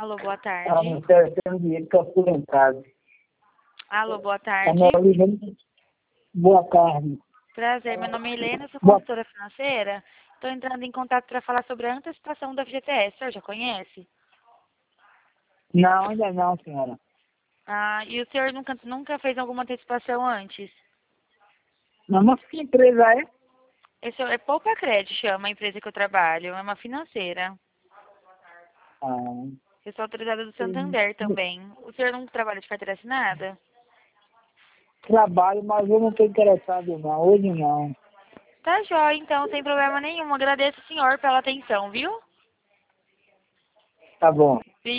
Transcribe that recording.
Alô, boa Ela tarde. não serve ter um dinheiro que eu aposentado. Alô, boa A tarde. Maria, boa tarde. Prazer, meu nome é Helena, sou Boa... consultora financeira. Estou entrando em contato para falar sobre a antecipação da FGTS. O senhor já conhece? Não, ainda não, senhora. Ah, e o senhor nunca fez alguma antecipação antes? Mas nossa, que empresa é? Esse é Poupa Cred, chama a empresa que eu trabalho. É uma financeira. Ah, Eu sou autorizada do sim. Santander também. O senhor não trabalha de carteira assinada? Trabalho, mas eu não estou interessado não. Hoje não. Tá jóia, então, sem problema nenhum. Agradeço o senhor pela atenção, viu? Tá bom.